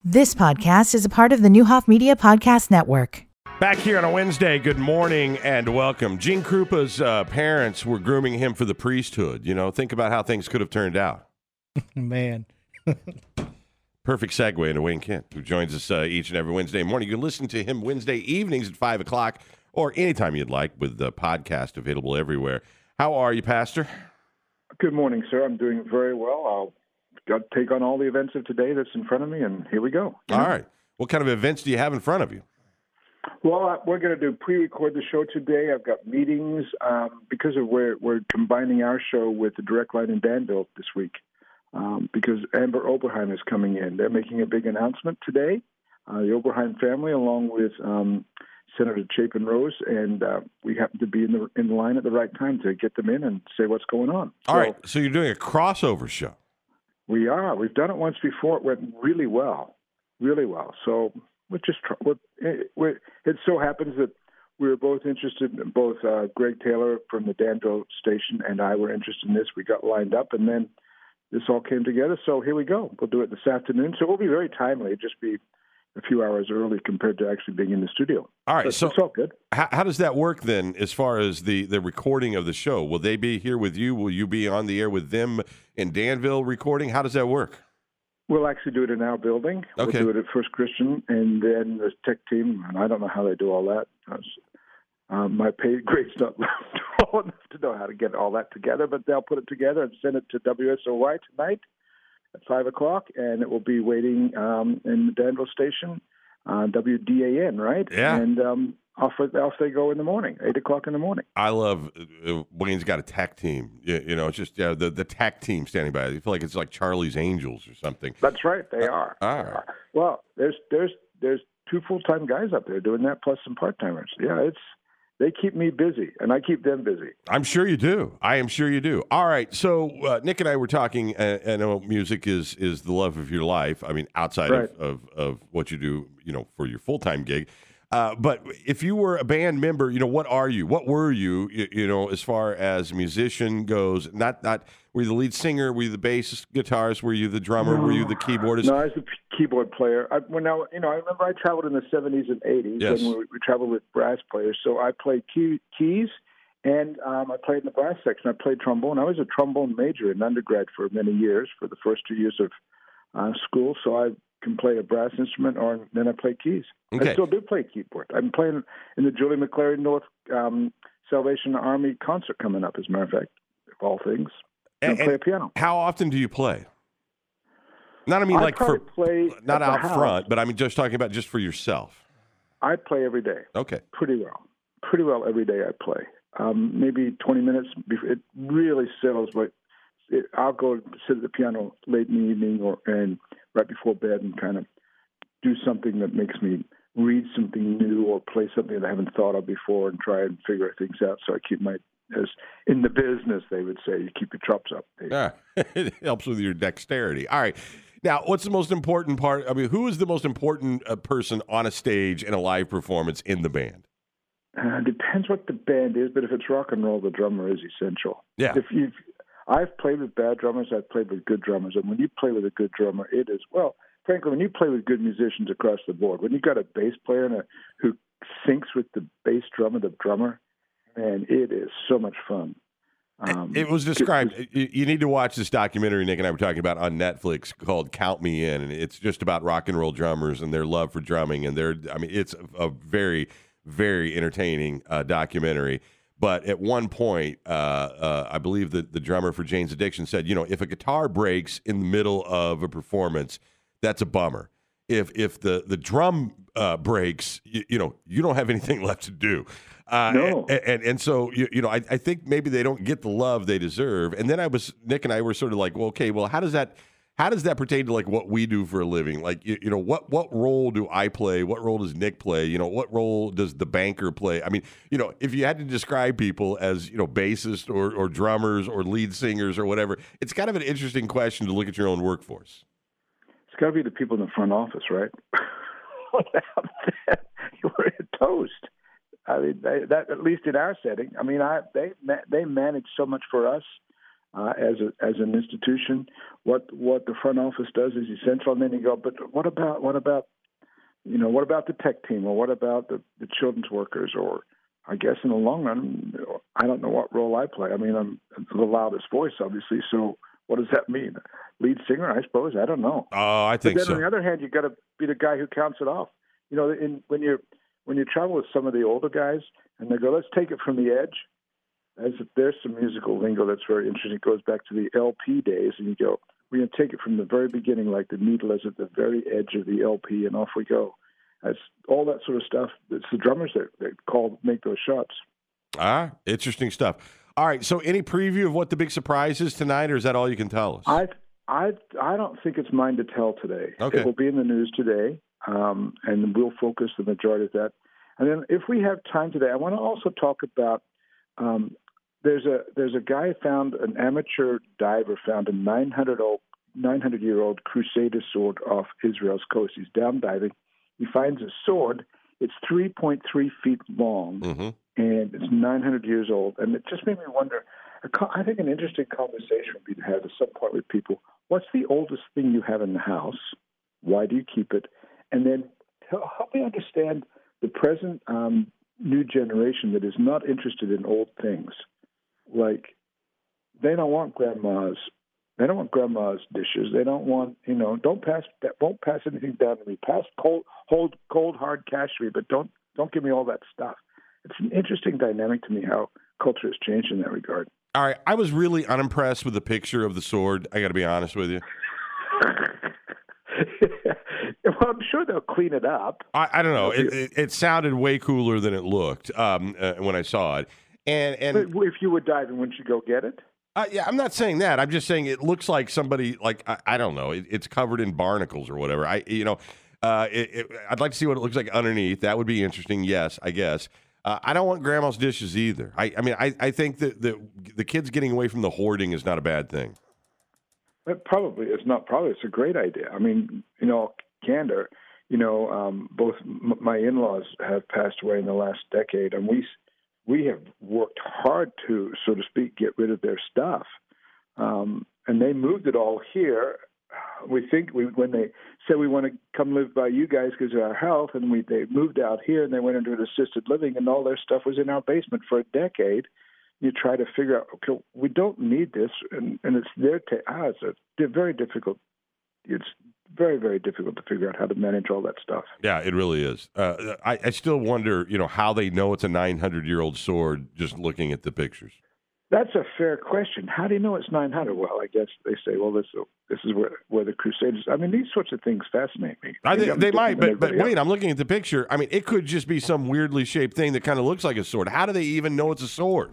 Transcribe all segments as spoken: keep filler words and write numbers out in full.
This podcast is a part of the Newhoff Media Podcast Network. Back here on a Wednesday, good morning and welcome. Gene Krupa's uh, parents were grooming him for the priesthood. You know, think about how things could have turned out. Man. Perfect segue into Wayne Kent, who joins us uh, each and every Wednesday morning. You can listen to him Wednesday evenings at five o'clock or anytime you'd like with the podcast available everywhere. How are you, Pastor? Good morning, sir. I'm doing very well. I'll got to take on all the events of today that's in front of me, and here we go. All right. What kind of events do you have in front of you? Well, we're going to do pre-record the show today. I've got meetings um, because of where we're combining our show with the Direct Line in Danville this week um, because Amber Oberheim is coming in. They're making a big announcement today, uh, the Oberheim family, along with um, Senator Chapin Rose, and uh, we happen to be in the in the line at the right time to get them in and say what's going on. All so, right. So you're doing a crossover show. We are. We've done it once before. It went really well, really well. So we're just try, we're, we're, it so happens that we were both interested. In both uh, Greg Taylor from the Danville station and I were interested in this. We got lined up, and then this all came together. So here we go. We'll do it this afternoon. So it will be very timely. It'll just be a few hours early compared to actually being in the studio. All right. But so it's all good. How, how does that work then as far as the, the recording of the show? Will they be here with you? Will you be on the air with them in Danville recording? How does that work? We'll actually do it in our building. Okay. We'll do it at First Christian, and then the tech team, and I don't know how they do all that. Um, my pay grade's not low enough to know how to get all that together, but they'll put it together and send it to W S O Y tonight at five o'clock, and it will be waiting um, in the Danville station, uh, W D A N, right? Yeah. And um, off, off they go in the morning, eight o'clock in the morning. I love uh, Wayne's got a tech team. You, you know, it's just uh, the, the tech team standing by. I feel like it's like Charlie's Angels or something. That's right. They Uh, are. all They right. are. Well, there's there's there's two full-time guys up there doing that, plus some part-timers. Yeah, it's they keep me busy, and I keep them busy. I'm sure you do. I am sure you do. All right. So uh, Nick and I were talking. Uh, I know music is is the love of your life. I mean, outside Right. of, of of what you do, you know, for your full time gig. Uh, but if you were a band member, you know, what are you? What were you? You, you know, as far as musician goes, not not were you the lead singer? Were you the bass guitarist? Were you the drummer? Were you the keyboardist? No, I was the p- keyboard player. I, when I, you know, I remember I traveled in the seventies and eighties, Yes. and we, we traveled with brass players. So I played key, keys, and um, I played in the brass section. I played trombone. I was a trombone major in undergrad for many years, for the first two years of uh, school. So I can play a brass instrument, or then I play keys. Okay. I still do play keyboard. I'm playing in the Julie McClary North um, Salvation Army concert coming up, as a matter of fact, of all things. I And- play a piano. How often do you play? Not I mean I like for probably play not at the out house. front, but I mean just talking about just for yourself. I play every day. Okay. Pretty well. Pretty well every day I play. Um, maybe twenty minutes. Before, it really settles, but it, I'll go sit at the piano late in the evening or and right before bed and kind of do something that makes me read something new or play something that I haven't thought of before and try and figure things out. So I keep my, as in the business, they would say, you keep your chops up. Yeah, it helps with your dexterity. All right. Now, what's the most important part? I mean, who is the most important uh, person on a stage in a live performance in the band? Uh, depends what the band is, but if it's rock and roll, the drummer is essential. Yeah. If you've, I've played with bad drummers, I've played with good drummers, and when you play with a good drummer, it is, well, frankly, when you play with good musicians across the board, when you've got a bass player and a, who syncs with the bass drummer, the drummer, man, it is so much fun. Um, It was described. You you need to watch this documentary Nick and I were talking about on Netflix called "Count Me In," and it's just about rock and roll drummers and their love for drumming. And they're, I mean, it's a, a very, very entertaining uh, documentary. But at one point, uh, uh, I believe that the drummer for Jane's Addiction said, you know, if a guitar breaks in the middle of a performance, that's a bummer. If if the the drum uh, breaks, you, you know, you don't have anything left to do. Uh, No. and, and and so you, you know, I, I think maybe they don't get the love they deserve. And then I was Nick and I were sort of like, well, okay, well, how does that how does that pertain to like what we do for a living? Like, you, you know, what what role do I play? What role does Nick play? You know, what role does the banker play? I mean, you know, if you had to describe people as, you know, bassists or or drummers or lead singers or whatever, it's kind of an interesting question to look at your own workforce. It's got to be the people in the front office, right? Without that, you're toast. I mean, they, that at least in our setting. I mean, I they they manage so much for us. uh, as a, as an institution. What what the front office does is essential. And then you go, but what about what about you know what about the tech team, or what about the, the children's workers, or I guess in the long run, I don't know what role I play. I mean, I'm the loudest voice, obviously. So what does that mean? Lead singer, I suppose. I don't know. Oh, I think but then so. on the other hand, you got to be the guy who counts it off. You know, in, when you when you travel with some of the older guys, and they go, "Let's take it from the edge." As there's some musical lingo that's very interesting. It goes back to the L P days, and you go, "We're going to take it from the very beginning, like the needle is at the very edge of the L P, and off we go." That's all that sort of stuff. It's the drummers that, that call make those shots. Ah, interesting stuff. All right, so any preview of what the big surprise is tonight, or is that all you can tell us? I I I don't think it's mine to tell today. Okay. It will be in the news today, um, and we'll focus the majority of that. And then if we have time today, I want to also talk about um, there's a there's a guy found, an amateur diver found a nine hundred year old Crusader sword off Israel's coast. He's down diving. He finds a sword. It's three point three feet long, mm-hmm. and it's nine hundred years old. And it just made me wonder, I think an interesting conversation would be to have at some point with people, what's the oldest thing you have in the house? Why do you keep it? And then tell, help me understand the present um, new generation that is not interested in old things. Like, they don't want grandma's They don't want grandma's dishes. They don't want, you know, don't pass, won't pass anything down to me. Pass cold, hold, cold, hard cash to me, but don't, don't give me all that stuff. It's an interesting dynamic to me how culture has changed in that regard. All right, I was really unimpressed with the picture of the sword. I got to be honest with you. Well, I'm sure they'll clean it up. I, I don't know. It, it, it sounded way cooler than it looked um, uh, when I saw it. And and but if you were diving, wouldn't you go get it? Uh, yeah, I'm not saying that. I'm just saying it looks like somebody, like, I, I don't know, it, it's covered in barnacles or whatever. I, you know, uh, it, it, I'd like to see what it looks like underneath. That would be interesting. Yes, I guess. Uh, I don't want grandma's dishes either. I, I mean, I, I think that the, the kids getting away from the hoarding is not a bad thing. But probably it's not. Probably it's a great idea. I mean, you know, candor. You know, um, both m- my in-laws have passed away in the last decade, and we. We have worked hard to, so to speak, get rid of their stuff, um, and they moved it all here. We think we, when they said we want to come live by you guys because of our health, and we they moved out here and they went into an assisted living, and all their stuff was in our basement for a decade. You try to figure out, okay, we don't need this, and, and it's their ta- ah, it's a, very difficult. It's very, very difficult to figure out how to manage all that stuff. Yeah, it really is. Uh, I, I still wonder, you know, how they know it's a nine hundred year old sword just looking at the pictures. That's a fair question. How do you know it's nine hundred? Well, I guess they say, well, this this is where, where the Crusaders. I mean, these sorts of things fascinate me. I think they might, but but wait, else. I'm looking at the picture. I mean, it could just be some weirdly shaped thing that kind of looks like a sword. How do they even know it's a sword?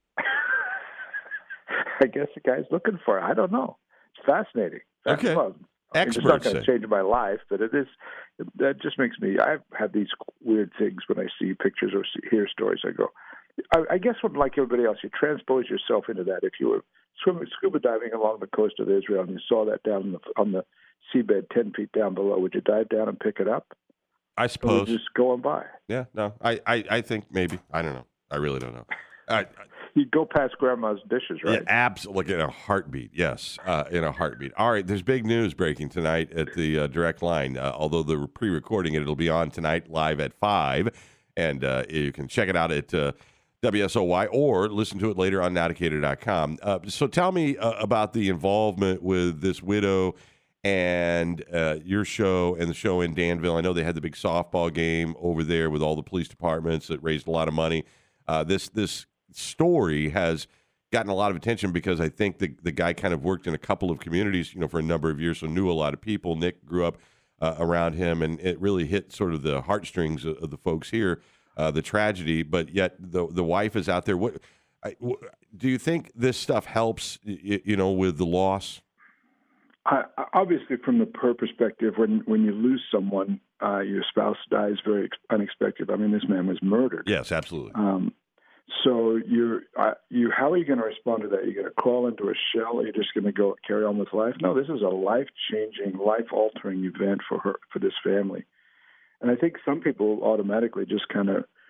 I guess the guy's looking for it. I don't know. It's fascinating. Okay. Well, Experts it's not going say. to change my life, but it is. That just makes me. I have these weird things when I see pictures or see, hear stories. I go. I, I guess, what, like everybody else, you transpose yourself into that. If you were swimming, scuba diving along the coast of Israel and you saw that down on the, on the seabed, ten feet down below, would you dive down and pick it up? I suppose. Or would you just go on by. Yeah. No. I, I, I think maybe. I don't know. I really don't know. Uh, You'd go past grandma's dishes, right? Yeah, absolutely. In a heartbeat, yes, uh, in a heartbeat. All right, there's big news breaking tonight at the uh, direct line. Uh, although they're pre-recording it, it'll be on tonight live at five, and uh, you can check it out at uh, W S O Y or listen to it later on Nautica dot com. Uh, so tell me uh, about the involvement with this widow and uh, your show and the show in Danville. I know they had the big softball game over there with all the police departments that raised a lot of money. Uh, this this story has gotten a lot of attention because I think the the guy kind of worked in a couple of communities, you know, for a number of years, so knew a lot of people. Nick grew up uh, around him, and it really hit sort of the heartstrings of, of the folks here, uh, the tragedy. But yet the the wife is out there. What I, w- do you think this stuff helps? You, you know, with the loss? I, obviously, from the per perspective, when when you lose someone, uh, your spouse dies very unexpected. I mean, this man was murdered. Yes, absolutely. Um, So you're, uh, you, how are you going to respond to that? You're going to crawl into a shell, or you're just going to go carry on with life? No, this is a life-changing, life-altering event for her, for this family. And I think some people automatically just kind of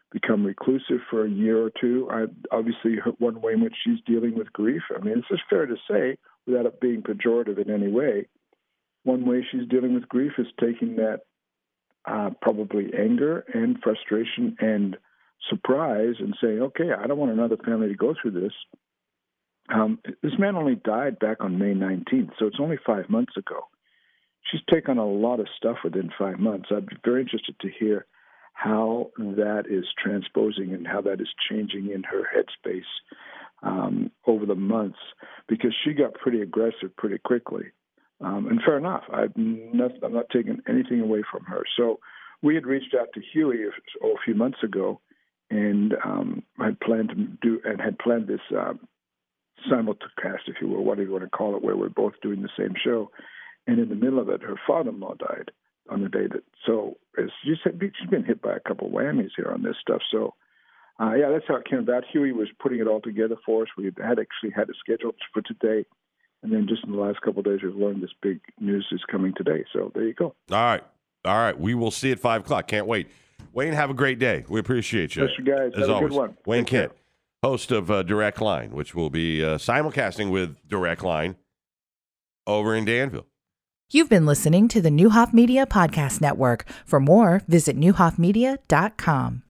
become reclusive for a year or two. I, obviously, one way in which she's dealing with grief, I mean, this is fair to say, without it being pejorative in any way, one way she's dealing with grief is taking that uh, probably anger and frustration and surprise and saying, okay, I don't want another family to go through this. Um, this man only died back on May nineteenth, so it's only five months ago. She's taken a lot of stuff within five months. I'd be very interested to hear how that is transposing and how that is changing in her headspace um, over the months, because she got pretty aggressive pretty quickly. Um, and fair enough. I'm not, I'm not taking anything away from her. So we had reached out to Huey a, a few months ago, and um, had planned to do and had planned this um, simulcast, if you will, what do you want to call it, where we're both doing the same show. And in the middle of it, her father-in-law died on the day that. So as you said, she's been hit by a couple of whammies here on this stuff. So uh, yeah, that's how it came about. Huey was putting it all together for us. We had actually had it scheduled for today. And then just in the last couple of days, we've learned this big news is coming today. So there you go. All right. All right. We will see at five o'clock. Can't wait. Wayne, have a great day. We appreciate you. Yes, you guys. As have always. a good one. Wayne Take care. Kent, host of uh, Direct Line, which will be uh, simulcasting with Direct Line over in Danville. You've been listening to the Newhoff Media Podcast Network. For more, visit newhoff media dot com.